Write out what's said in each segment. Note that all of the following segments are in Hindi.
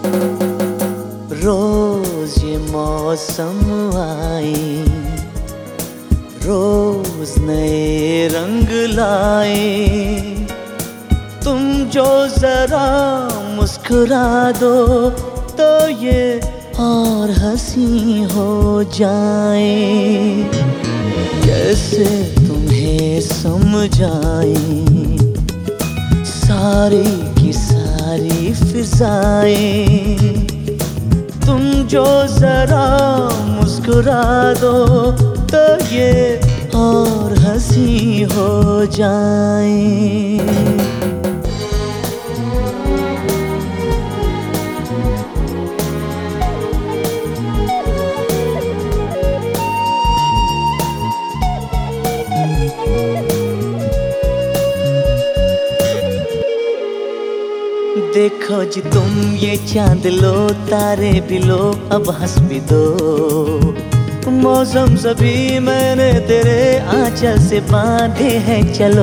रोज ये मौसम आए, रोज नए रंग लाए। तुम जो जरा मुस्कुरा दो तो ये और हंसी हो जाए। कैसे तुम्हें समझाएं सारी की सारी फिजाएं। तुम जो जरा मुस्कुरा दो तो ये और हंसी हो जाए। देखो जी तुम ये चांद लो, तारे भी लो, अब हंस भी दो। मौसम सभी मैंने तेरे आंचल से बांधे हैं, चलो।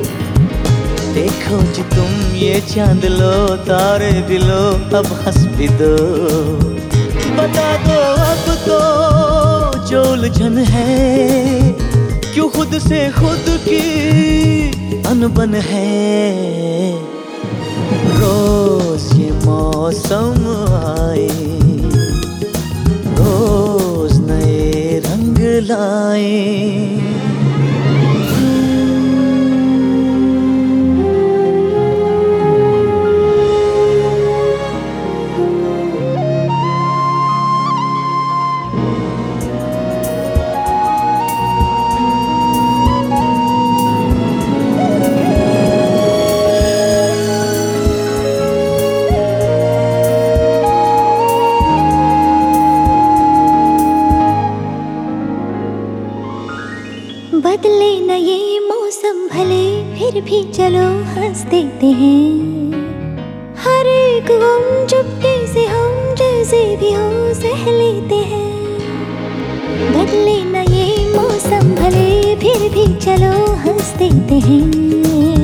देखो जी तुम ये चांद लो, तारे भी लो, अब हंस भी दो। बता दो अब तो जो उलझन है, क्यों खुद से खुद की अनबन है। रोज ये मौसम आए, रोज नए रंग लाए। बदले न ये मौसम भले, फिर भी चलो हंस देते हैं। हर एक गम चुपके से हम जैसे भी हो सह लेते हैं। बदले न ये मौसम भले, फिर भी चलो हंस देते हैं।